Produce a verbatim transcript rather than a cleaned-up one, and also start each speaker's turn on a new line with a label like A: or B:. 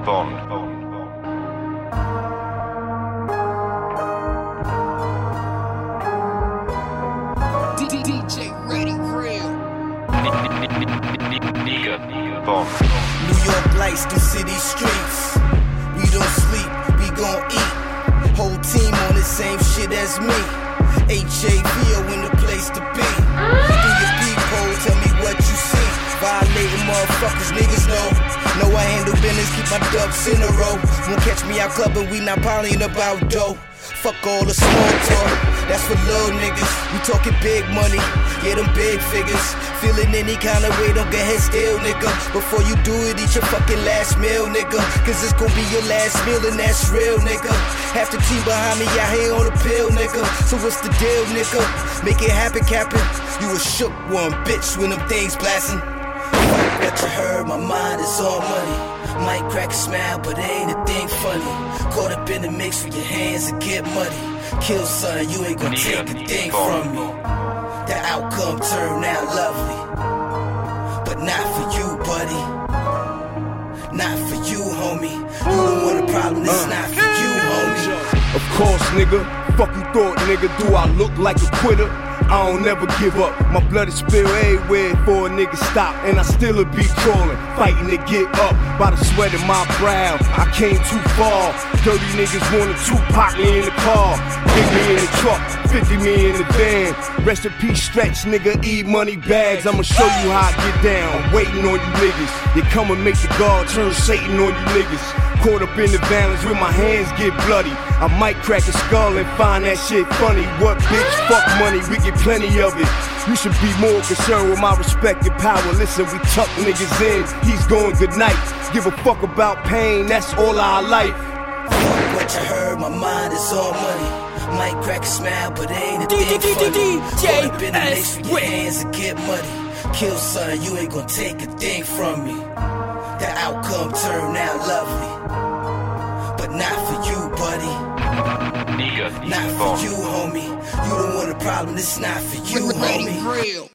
A: Bond.
B: D J Ready Real.
A: Nigga Bond.
C: New York lights through city streets. We don't sleep, we gon' eat. Whole team on the same shit as me. H A V O in the place to be. Through your peephole, tell me what you see. Violating motherfuckers, niggas know. Know I handle business, keep my ducks in a row. Won't catch me out clubbing, we not polying about dough. Fuck all the small talk, that's for little niggas. We talking big money, yeah, them big figures. Feeling any kind of way, don't get head still, nigga. Before you do it, eat your fucking last meal, nigga. Cause it's gon' be your last meal and that's real, nigga. Half the team behind me out here on the pill, nigga. So what's the deal, nigga? Make it happen, Captain. You a shook one, bitch, when them things blasting. What you heard, my mind is on money. Might crack a smile, but ain't a thing funny. Caught up in the mix with your hands and get muddy. Kill son, you ain't gon' take a thing from me. The outcome turned out lovely, but not for you, buddy. Not for you, homie. You don't want a problem, it's not for you, homie.
D: Of course, nigga. Fuck you thought, nigga. Do I look like a quitter? I don't never give up. My blood is spilled everywhere for a nigga stop. And I still'll be crawling, fighting to get up. By the sweat in my brow, I came too far. Dirty niggas wanted Tupac me in the car. Big me in the truck, fifty me in the van. Rest in peace, Stretch, nigga, eat money bags. I'ma show you how I get down. I'm waiting on you niggas. You come and make the guard turn Satan on you niggas. Caught up in the balance with my hands get bloody. I might crack a skull and find that shit funny. What bitch, fuck money, we get plenty of it. You should be more concerned with my respect and power. Listen, we tuck niggas in, he's going good night. Give a fuck about pain, that's all our life.
C: Fuck what you heard, my mind is on money. Might crack a smile, but ain't a thing funny. Caught up in the mix with your hands and get muddy. Kill son, you ain't gon' take a thing from me. The outcome turned out lovely, but not for you, buddy.
A: Nigga
C: Not
A: Bond.
C: for you, homie. You don't want a problem, it's not for you, homie.